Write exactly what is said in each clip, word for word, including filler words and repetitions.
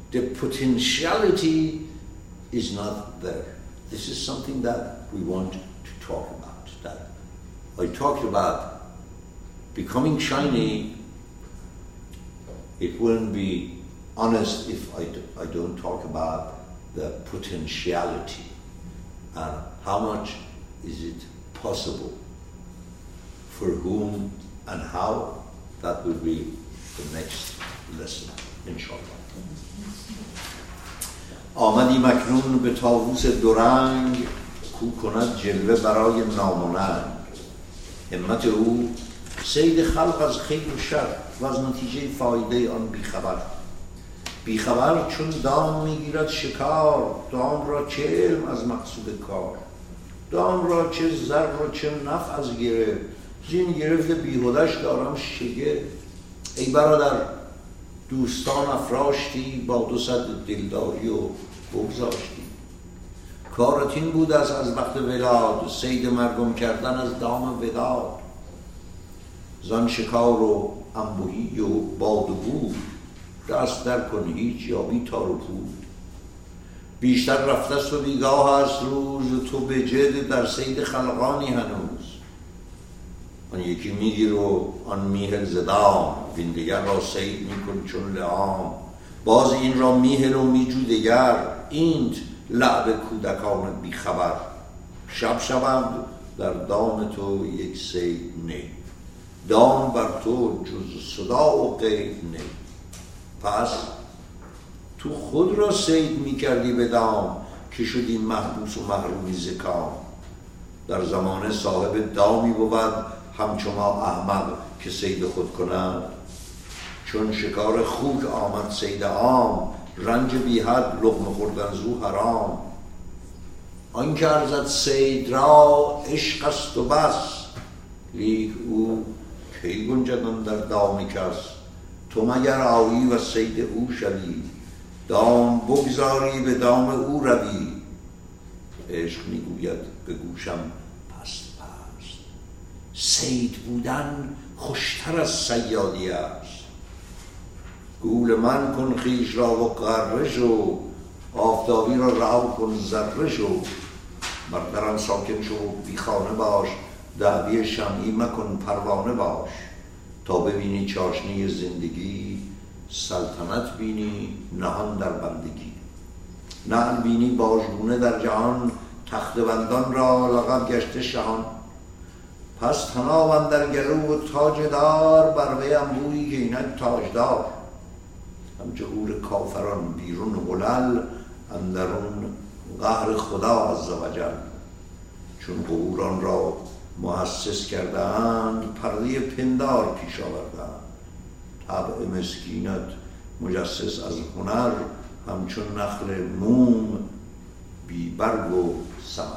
the potentiality is not there. This is something that we want to talk about. That I talked about becoming shiny. It wouldn't be honest if I, do, I don't talk about the potentiality and how much is it possible, for whom and how. That will be the next lesson, inshallah. آمدیم اکنون به طاووس دورنگ، کو کند جلوه برای ناموننگ. همت او صید خلق از خیر و شر و از نتیجه فایده آن بیخبر. بیخبر چون دام میگیرد شکار، دام را چه علم از مقصود کار. دام را چه زر و چه نفع از گره، زین گرفت بیهودش دارم شگه. ای برادر دوستان افراشتی، با دو صد دلداری و بگذاشتی. کارت این بود از از وقت ولاد، صید مردم کردن از دام وداد. زان شکار و انبوهی و باد و بود، دست در کن هیچ یابی تار و پود. بیشتر رفتست و بیگاه است روز، تو به جد در صید خلقانی هنوز. آن یکی میگیر و آن میهل زدام، وین دیگر را صید میکن چون لعام. باز این را میهل و میجو دیگر، اینت لعب کودکان بیخبر. شب شبند در دام تو یک صید نه، دام بر تو جز صدا و غیب نه. پس تو خود را صید میکردی به دام، که شدی محبوس و محرومی ز کام. در زمانه صاحب دامی بود همچو ما احمق که صید خود کند. چون شکار خوک آمد صید عام، رنج بی حد لقمه خوردن زو حرام. آن که ارزد صید را عشق است و بس، لیک او کی گنجد در دام کس. تو مگر آیی و صید او شوی، دام بگذاری به دام او روی. عشق میگوید به گوشم پست پست، صید بودن خوشتر از صیادی است. گول من کن خویش را و غره شو، آفتابی را رها کن ذره شو. بر درم ساکن شو بی خانه باش، دعوی شمعی مکن پروانه باش. تا ببینی چاشنی زندگی، سلطنت بینی نهان در بندگی. نعل بینی باژگونه در جهان، تخت بندان را لقب گشته شهان. پس طناب اندر گلو و تاج دار، بر وی انبویی که اینک تاجدار. همچو حور کافران بیرون غلل، اندرون قهر خدا عزوجل. چون قبوران را مؤسس کردند، پرده پندار پیش آوردند. طبع مسکینت مجسس از هنر، همچون نخل موم بی برگ و ثمر.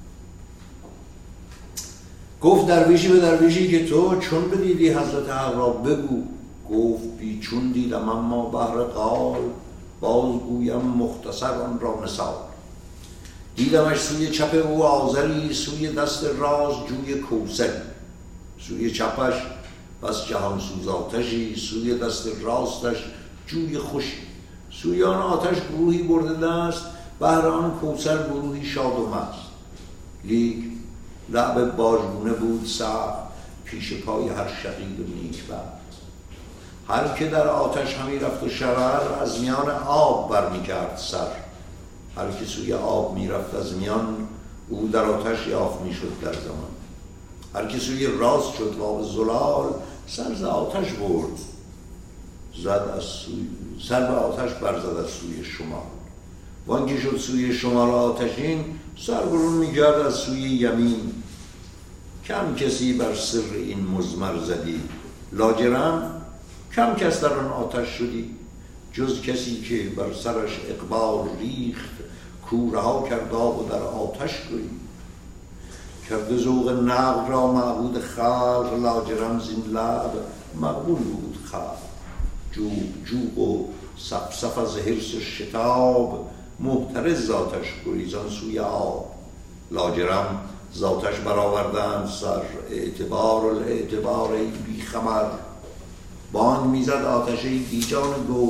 گفت درویشی به درویشی که تو چون بدیدی حضرت حق را بگو. گفت بی چون دیدم اما بهر قال، باز گویم مختصر آن را مثال. دیدمش سوی چپ او آذری، سوی دست راست جوی کوثری. سوی چپش بس جهان سوز آتشی، سوی دست راستش جوی خوشی. سوی آن آتش گروهی برده دست، بهر آن کوثر گروهی شاد و مست. لیک لعب باژگونه بود سخت، پیش پای هر شقید و نیکبخت. هر که در آتش همی رفت و شرر، از میان آب بر می کرد سر. هر که سوی آب می رفت از میان، او در آتش یافت می شد در زمان. هر که سوی راست شد و آب زلال، سر ز آتش برد زد از سوی سر به آتش برزد از سوی شمال. وان که شد سوی شمال آتشین، سر برون می کرد از سوی یمین. کم کسی بر سر این مزمر زدی، لاجرم کم کس در آن آتش شدی. جز کسی که بر سرش اقبال ریخت، کو رها کرد آب و در آتش گریخت. کرده ذوق نقل را معبود خلق، لاجرم زین لعب مقبول بود خلق. جوق جوق و صفصف از حرص و شتاب، محترز ذاتش گریزان سوی آب. لاجرم ذاتش برآوردند سر، اعتبار الاعتبار ای بی خمر. بانگ میزد آتش ای بیجان گور،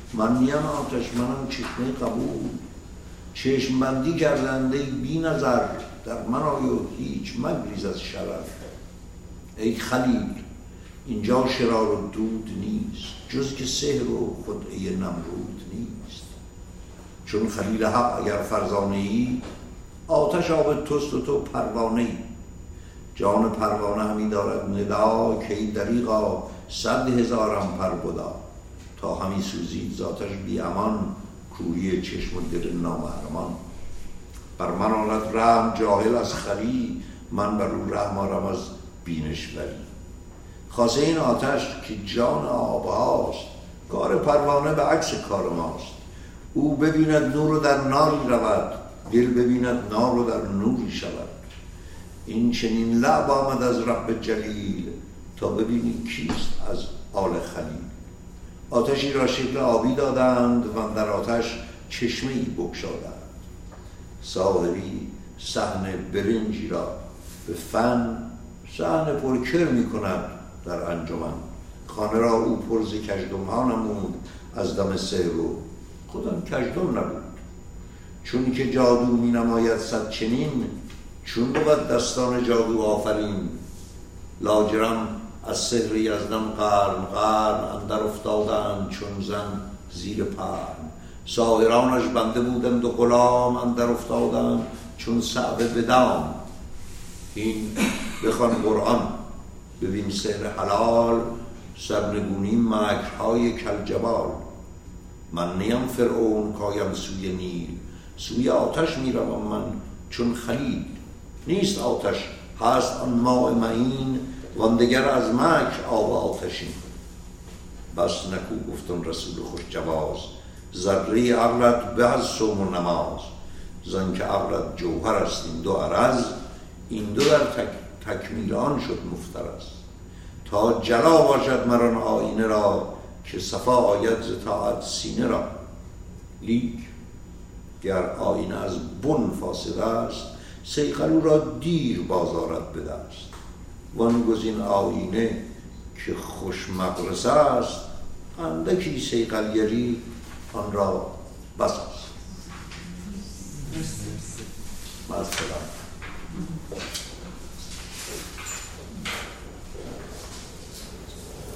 من نیم آتش، منم چشمه قبول. چشم بندی کردنده بی نظر، در من آیو هیچ مگریز از شرر. ای خلیل اینجا شرار و دود نیست، جز که سحر و خدعه نمرود نیست. چون خلیل حق اگر فرزانه ای، آتش آب توست و تو پروانه ای. جان پروانه همی دارد ندا، که ای دریغا صد هزارم پر بدا. تا همی سوزید ذاتش بی امان، کوری چشم و دل نامحرمان. بر من آرد رحم جاهل از خلی، من بر او رحم آرم از بینش بری. خاصه این آتش که جان آب هاست، کار پروانه به عکس کار ماست. او ببیند نور و در ناری رود، دل ببیند نار و در نوری شود. این چنین لعب آمد از رب جلیل، تا ببینی کیست از آل خلیل. آتشی را شکل آبی دادند و در آتش چشمه‌ای بگشادند. ساحری صحن برنجی را به فن، صحن پرکر می کند در انجمن. خانه را او پر ز کژدم ها نمود، از دم سحر و خودم کژدم نبود. چون که جادو می نماید صد چنین، چون بود دستان جادو آفرین. لاجرم از سحر یزدان قرن قرن، اندر افتادند چون زن زیر پرن. ساحرانش بنده بودند و غلام، اندر افتادند چون صعوه به دام. این بخوان قرآن ببین سحر حلال، سرنگونی مکرهای کلجبال. من نیم فرعون کایم سوی نیل، سوی آتش میروم من چون خلیل. نیست آتش هست آن ماء معین، واندگر از مکر آب آتشین. بس نکو گفتن رسول خوش جواز، ذره عقلت به از صوم و نماز. زن که عقلت جوهر است این دو عرض، این دو در تک تکمیل آن شد مفترض. تا جلا باشد مران آینه را، که صفا آید ز طاعت سینه را. لیک گر آینه از بن فاسد است، صیقل او را دیر بازارد به دست. وان گزین آینه که خوش مغرسه است، اندکی صیقلگری آن را بس است.